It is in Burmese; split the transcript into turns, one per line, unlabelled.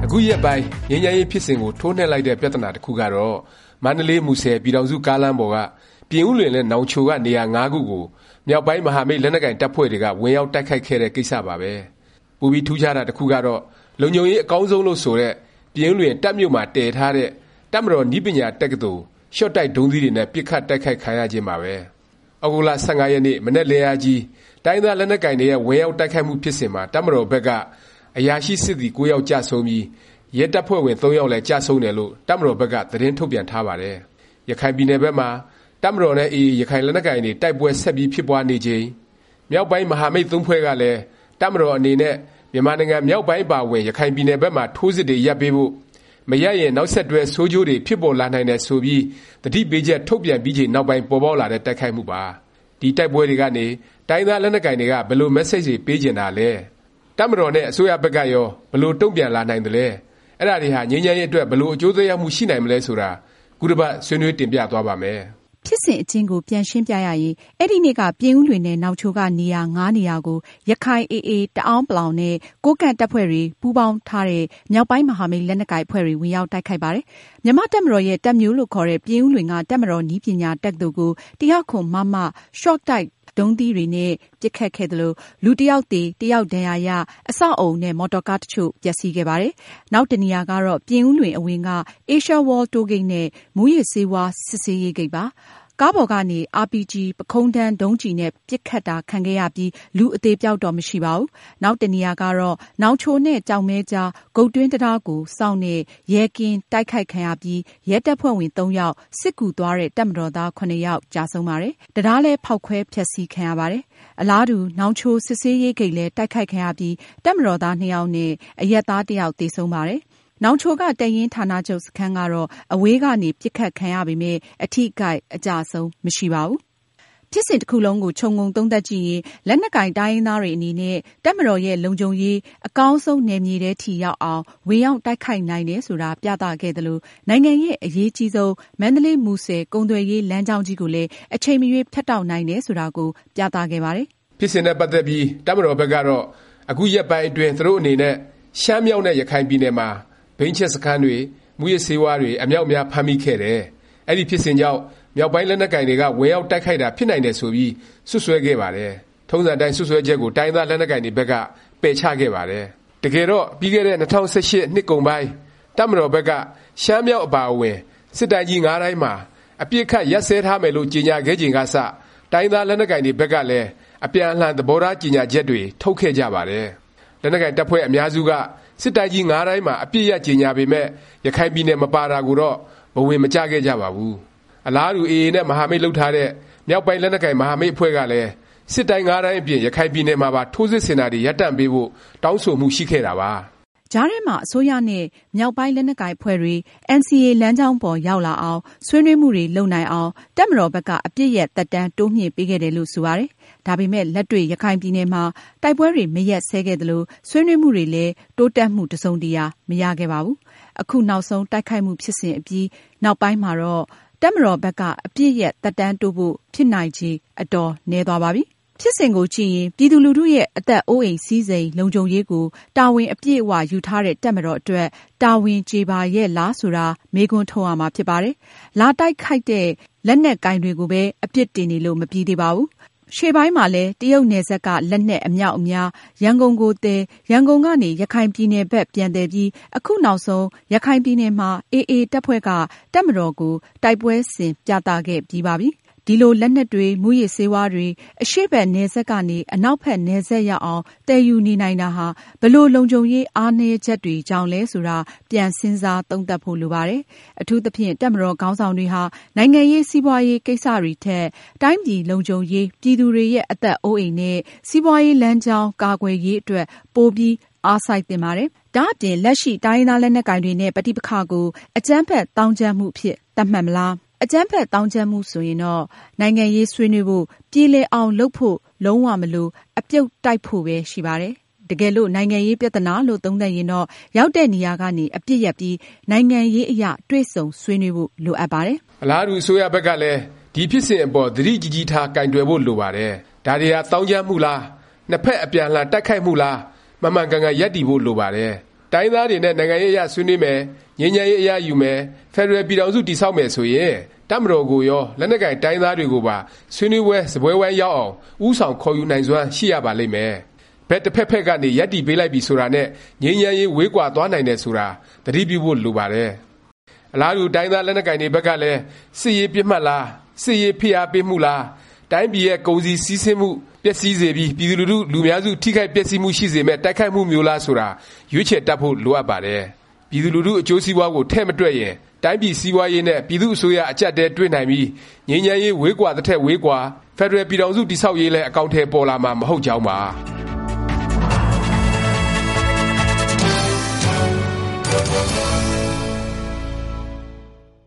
အခုရက်ပိုင်းငြိမ်းချမ်းရေးဖြစ်စဉ်ကိုထိုးနှက်လိုက်တဲ့ပြဿနာတစ်ခုကတော့မန္တလေးမူဆယ်ပြည်ထောင်စုကားလမ်းပေါ်ကပြင်ဦးလွင်နဲ့နောင်ချိုကနေရာ၅ခုကိုမြောက်ပိုင်းမဟာမိတ်လက်နက်ကိုင်တပ်ဖွဲ့တွေကဝင်ရောက်တိုက်ခိုက်ခဲ့တဲ့ကိစ္စပါပဲ။ပိုပြီးထူးခြားတာတစ်ခုကတော့လုံခြုံရေးအကောင်းဆုံးလို့ဆိုတဲ့ပြင်ဦးလွင်တပ်မြို့မှာတည်ထားတဲ့တပ်မတော်နည်းပညာတက္ကသိုလ်ရှော့တိုက်ဒုံးသီးတွေနဲ့ပစ်ခတ်တိုက်ခိုက်ခံရခြင်းပါပဲ။ဩဂုတ်လ15ရက်နေ့မနေ့လယ်ယာကြီးတိုင်းသားလက်နက်ကိုင်တွေရဲ့ဝင်ရောက်တိုက်ခိုက်မှုဖြစ်စဉ်မှာတပ်မတော်ဘက်ကအရာရှိစစ်သည်9ယောက်ကြဆုံးပြီးရဲတပ်ဖွဲ့ဝင်3ယောက်လည်းကြဆုံးတယ်လို့တပ်မတော်ဘက်ကသတင်းထုတ်ပြန်ထားပါတယ်။ရခိုင်ပြည်နယ်ဘက်မှာတပ်မတော်နဲ့AAရခိုင်လက်နက်ကိုင်တွေတိုက်ပွဲဆက်ပြီးဖြစ်ပွားနေချိန်မြောက်ပိုင်းမဟာမိတ်3ဖွဲ့ကလည်းတပ်မတော်အနေနဲ့မြန်မာနိုင်ငံမြောက်ပိုင်းပါဝင်ရခိုင်ပြည်နယ်ဘက်မှာထိုးစစ်တွေရပ်ပေးဖို့မရရင်နောက်ဆက်တွဲဆိုးကျိုးတွေဖြစ်ပေါ်လာနိုင်တယ်ဆိုပြီးတတိပေးချက်ထုတ်ပြန်ပြီးချိန်နောက်ပိုင်းပေါ်ပေါက်လာတဲ့တိုက်ခိုက်မှုပါ။ဒီတိုက်ပွဲတွေကနေတိုင်းသားလက်နက်ကိုင်တွေကဘယ်လို message တွေပေးကျင်တာလဲ။တပ်မတော်နဲ့အစိုးရဘက်ကရောဘယ်လိုတုံ့ပြန်လာနိုင်တယ်လဲ။အဲ့ဒါတွေဟာငြိမ်းချမ်းရေးအတွက်ဘယ်လိုအကျိုးသက်ရောက်မှုရှိနိုင်မလဲဆိုတာခုတစ်ပတ်ဆွေးနွေးတင်ပြသွားပါမယ်
။ဖြစ်စဉ်အကျဉ်းကိုပြန်ရှင်းပြရရင်အဲ့ဒီနေ့ကပြင်ဦးလွင်နဲ့နောင်ချိုကနေရာ9နေရာကိုရခိုင် AA တအောင်းပလောင်နဲ့ကိုးကန့်တပ်ဖွဲ့တွေပူးပေါင်းထားတဲ့မြောက်ပိုင်းမဟာမိတ်လက်နက်ကိုင်အဖွဲ့တွေဝင်ရောက်တိုက်ခိုက်ပါတယ်။မြန်မာတပ်မတော်ရဲ့တပ်မျိုးလို့ခေါ်တဲ့ပြင်ဦးလွင်ကတပ်မတော်နည်းပညာတက္ကသိုလ်ကို109 မမ short typeဒုံးသီးတွေနဲ့ပစ်ခတ်ခဲ့သလိုလူတစ်ယောက်သေတစ်ယောက်ဒဏ်ရာရအဆောက်အုံနဲ့မော်တော်ကားတချို့ပျက်စီးခဲ့ပါတယ်။နောက်တနေရာကတော့ပြင်ဦးလွင်အဝင်က Asia World Toll Gate နဲ့မူးယစ်ဆေးဝါးစစ်ဆေးရေးဂိတ်ပါ။ကားပေါ်ကနေ RPG ပခုံးထမ်းဒုံးကျည်နဲ့ပစ်ခတ်တာခံခဲ့ရပြီးလူအသေးပြောက်တော့မရှိပါဘူး။နောက်တနေရာကတော့နောင်ချိုနဲ့ကြောင်မဲကြားဂုတ်တွင်းတရားကိုစောင့်နဲ့ရဲကင်းတိုက်ခိုက်ခံရပြီးရဲတပ်ဖွဲ့ဝင်3ယောက်စစ်ကူသွားတဲ့တပ်မတော်သား9ယောက်ကြာဆုံးပါတယ်။တရားလဲဖောက်ခွဲဖျက်ဆီးခံရပါတယ်။အလားတူနောင်ချိုစစ်ဆေးရေးဂိတ်လဲတိုက်ခိုက်ခံရပြီးတပ်မတော်သား2ယောက်နဲ့အရက်သား1ယောက်သေဆုံးပါတယ်။နောင်ချိုကတပ်ရင်းဌာနချုပ်စခန်းကတော့အဝေးကနေပစ်ခတ်ခံရပေမဲ့အထိကိုက်အကျဆုံးမရှိပါဘူး။ဖြစ်စဉ်တစ်ခုလုံးကိုခြုံငုံသုံးသပ်ကြည့်ရင်လက်နက်ကင်တိုင်းရင်းသားတွေအနေနဲ့တပ်မတော်ရဲ့လုံခြုံရေးအကောင်းဆုံးနယ်မြေထဲထိရောက်အောင်ဝင်ရောက်တိုက်ခိုက်နိုင်တယ်ဆိုတာပြသခဲ့သလိုနိုင်ငံရဲ့အရေးကြီးဆုံးမန္တလေးမူဆယ်ကုန်သွယ်ရေးလမ်းကြောင်းကြီးကိုလည်းအချိန်မရွေးဖြတ်တောက်နိုင်တယ်ဆိုတာကိုပြသခဲ့ပါတယ်
။ဖြစ်စဉ်နဲ့ပတ်သက်ပြီးတပ်မတော်ဘက်ကတော့အခုရက်ပိုင်းအတွင်းသူတို့အနေနဲ့ရှမ်းမြောက်နဲ့ရခိုင်ပြည်နယ်မှာဘိန်းချက်စခန်းတွေမူရစ်ဆေးဝါးတွေအမြောက်များဖမ်းမိခဲ့တယ်။အဲ့ဒီဖြစ်စဉ်ကြောင့်မြောက်ပိုင်းလက်နက်ကိုင်တွေကဝင်ရောက်တိုက်ခိုက်တာဖြစ်နိုင်တယ်ဆိုပြီးစွပ်စွဲခဲ့ပါတယ်။ထုံးစံတိုင်းစွပ်စွဲချက်ကိုတိုင်းသားလက်နက်ကိုင်တွေဘက်ကပယ်ချခဲ့ပါတယ်။တကယ်တော့ပြီးခဲ့တဲ့2018နှစ်ကုန်ပိုင်းတပ်မတော်ဘက်ကရှမ်းမြောက်အပါအဝင်စစ်တိုင်းကြီး9တိုင်းမှာအပြစ်ခတ်ရပ်စဲထားမယ်လို့ကြေညာခဲ့ချိန်ကစတိုင်းသားလက်နက်ကိုင်တွေဘက်ကလည်းအပြန်အလှန်သဘောထားကြေညာချက်တွေထုတ်ခဲ့ကြပါတယ်။လက်နက်ကိုင်တပ်ဖွဲ့အများစုကစစ်တိုင်းကြီး9တိုင်းမှာအပြစ်ရကြေညာပေမဲ့ရခိုင်ပြည်နယ်မပါတာကိုတော့ဘဝင်မကျခဲ့ကြပါဘူး။အလားတူ AA နဲ့မဟာမိတ်လုပ်ထားတဲ့မြောက်ပိုင်းလက်နက်ကိုင်မဟာမိတ်အဖွဲ့ကလည်းစစ်တိုင်း9တိုင်းအပြင်ရခိုင်ပြည်နယ်မှာပါထိုးစစ်ဆင်တာတွေရပ်တန့်ပေးဖို့တောင်းဆိုမှုရှိခဲ့တာပါ
။ကြားထဲမှာအစိုးရနဲ့မြောက်ပိုင်းလက်နက်ကိုင်အဖွဲ့တွေ NCA လမ်းကြောင်းပေါ်ရောက်လာအောင်ဆွေးနွေးမှုတွေလုပ်နိုင်အောင်တပ်မတော်ဘက်ကအပြစ်ရဲ့သက်တမ်းတိုးမြှင့်ပေးခဲ့တယ်လို့ဆိုပါတယ်။ဒါပေမဲ့လက်တွေ့ရခိုင်ပြည်နယ်မှာတိုက်ပွဲတွေမရက်ဆဲခဲ့သလိုဆွေးနွေးမှုတွေလည်းတိုးတက်မှုတစုံတရာမရခဲ့ပါဘူး။အခုနောက်ဆုံးတိုက်ခိုက်မှုဖြစ်စဉ်အပြီးနောက်ပိုင်းမှာတော့တပ်မတော်ဘက်ကအပြစ်ရဲ့သက်တမ်းတိုးဖို့ဖြစ်နိုင်ခြေအတော်နည်းသွားပါပြီ။ဖြစ်စဉ်ကိုကြည့်ရင်ပြည်သူလူထုရဲ့အသက်အိုးအိမ်စည်းစိမ်လုံခြုံရေးကိုတာဝန်အပြည့်အဝယူထားတဲ့တပ်မတော်အတွက်တာဝန်ကျေပါရဲ့လားဆိုတာမေးခွန်းထုတ်ရမှာဖြစ်ပါတယ်။လာတိုက်ခိုက်တဲ့လက်နက်ကင်တွေကိုပဲအပြစ်တင်နေလို့မပြီးသေးပါဘူး။ရှေ့ပိုင်းမှာလည်းတရုတ်နယ်စပ်ကလက်နက်အမြောက်အများရန်ကုန်ကိုသည်ရန်ကုန်ကနေရခိုင်ပြည်နယ်ဘက်ပြန်သည်ပြီးအခုနောက်ဆုံးရခိုင်ပြည်နယ်မှာ AA တပ်ဖွဲ့ကတပ်မတော်ကိုတိုက်ပွဲဆင်ပြသခဲ့ပြီးပါပြီ။ဒီလိုလက်နက်တွေမူရစ်ဆေးဝါးတွေအရှေ့ဘက်နယ်စပ်ကနေအနောက်ဘက်နယ်စပ်ရောက်အောင်တည်ယူနေနိုင်တာဟာဘလို့လုံခြုံရေးအားနည်းချက်တွေကြောင့်လဲဆိုတာပြန်စဉ်းစားသုံးသပ်ဖို့လိုပါတယ်။အထူးသဖြင့်တပ်မတော်ခေါင်းဆောင်တွေဟာနိုင်ငံရေးစီးပွားရေးကိစ္စတွေထက်တိုင်းပြည်လုံခြုံရေးပြည်သူတွေရဲ့အသက်အိုးအိမ်နဲ့စီးပွားရေးလမ်းကြောင်းကာကွယ်ရေးအတွက်ပိုပြီးအားစိုက်သင့်ပါတယ်။ဒါ့အပြင်လက်ရှိတိုင်းသားလက်နက်ကိုင်တွေနဲ့ပဋိပက္ခကိုအကြမ်းဖက်သောင်းကျန်းမှုဖြစ်သတ်မှတ်မလားအကြမ်းဖက်သောင်းကျန်းမှုဆိုရင်တော့နိုင်ငံရေးဆွေးနွေးဖို့ပြည်လည်အောင်လုပ်ဖို့လုံးဝမလိုအပြုတ်တိုက်ဖို့ပဲရှိပါတယ်။တကယ်လို့နိုင်ငံရေးပြဿနာလို့သုံးသပ်ရင်တော့ရောက်တဲ့နေရာကနေအပြစ်ရပ်ပြီးနိုင်ငံရေးအရာတွေ့ဆုံဆွေးနွေးဖို့လိုအပ်ပါတယ်
။အလားတူအစိုးရဘက်ကလည်းဒီဖြစ်စဉ်အပေါ်သတိကြီးကြီးထားကင်တွယ်ဖို့လိုပါတယ်။ဒါတွေကသောင်းကျန်းမှုလားနှစ်ဖက်အပြန်အလှန်တိုက်ခိုက်မှုလားမှန်မှန်ကန်ကန်ရပ်တည်ဖို့လိုပါတယ်။တိုင်းသားတွေနဲ့နိုင်ငံရေးအရဆွေးနွေးမယ်ငြိမ်းချမ်းရေးအရယူမယ်ဖက်ဒရယ်ပြည်ထောင်စုတည်ဆောက်မယ်ဆိုရင်တပ်မတော်ကိုရောလက်နက်ကိုင်တိုင်းသားတွေကိုပါဆွေးနွေးပွဲစပွဲဝိုင်းရောက်အောင်ဥဆောင်ခေါ်ယူနိုင်စွမ်းရှိရပါလိမ့်မယ်ဘက်တစ်ဖက်ဖက်ကနေရပ်တည်ပေးလိုက်ပြီဆိုတာနဲ့ငြိမ်းချမ်းရေးဝေးကွာသွားနိုင်တယ်ဆိုတာသတိပြုဖို့လိုပါတယ်အလားတူတိုင်းသားလက်နက်ကိုင်တွေဘက်ကလည်းစစ်ရေးပြစ်မှတ်လားစစ်ရေးဖိအားပေးမှုလားတိုင်းပြည်ရဲ့ကုန်စည်စီးဆင်းမှုပျက်စီးစေပြီးပြည်သူလူများစုထိခိုက်ပျက်စီးမှုရှိစေမဲ့တိုက်ခိုက်မှုမျိုးလားဆိုတာရွေးချယ်တတ်ဖို့လိုအပ်ပါတယ်ပြည်သူလူထုအကျိုးစီးပွားကိုထဲ့မတွက်ရင်တိုင်းပြည်စီးပွားရေးနဲ့ပြည်သူအစိုးရအကျပ်တဲတွေ့နိုင်ပြီးငြိမ်းချမ်းရေးဝေးကွာတစ်ထက်ဝေးကွာဖက်ဒရယ်ပြည်ထောင်စုတည်ဆောက်ရေးလည်းအကောင်အထည်ပေါ်လာမှာမဟုတ်ကြောင်းပါ